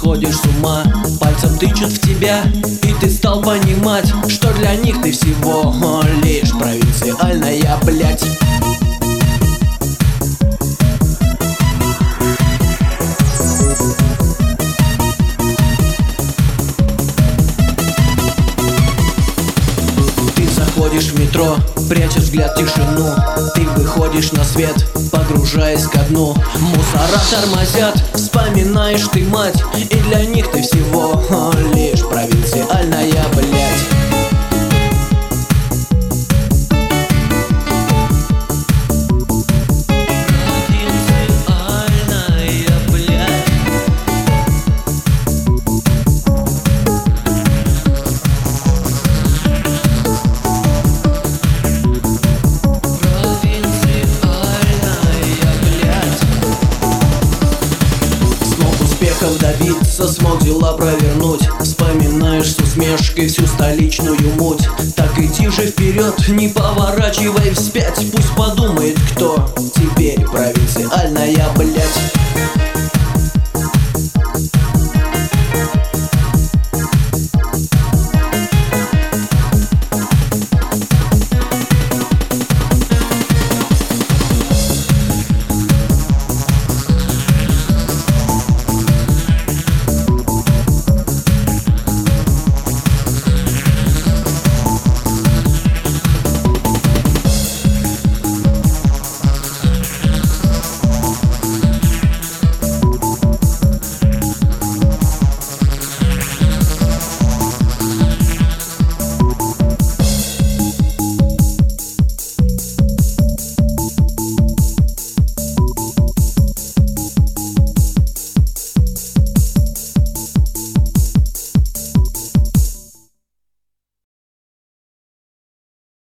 сходишь с ума, пальцем тычут в тебя, и ты стал понимать, что для них ты всего лишь провинциальная, блядь. Ходишь в метро, прячешь взгляд в тишину. Ты выходишь на свет, погружаясь ко дну. Мусора тормозят, вспоминаешь ты мать, и для них ты всего лишь провинциальная, блядь. Добиться, смог дела провернуть. Вспоминаешь с усмешкой всю столичную муть. Так иди же вперед, не поворачивай вспять. Пусть подумает кто теперь провинциальная, блядь.